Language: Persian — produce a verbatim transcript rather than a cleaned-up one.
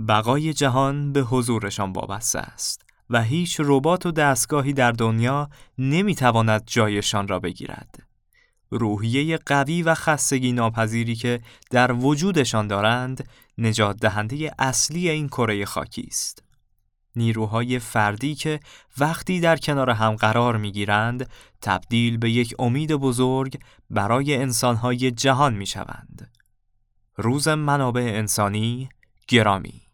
بقای جهان به حضورشان وابسته است و هیچ ربات و دستگاهی در دنیا نمیتواند جایشان را بگیرد. روحیه قوی و خستگی ناپذیری که در وجودشان دارند نجات دهنده اصلی این کره خاکی است. نیروهای فردی که وقتی در کنار هم قرار میگیرند تبدیل به یک امید بزرگ برای انسانهای جهان میشوند. روز منابع انسانی گرامی.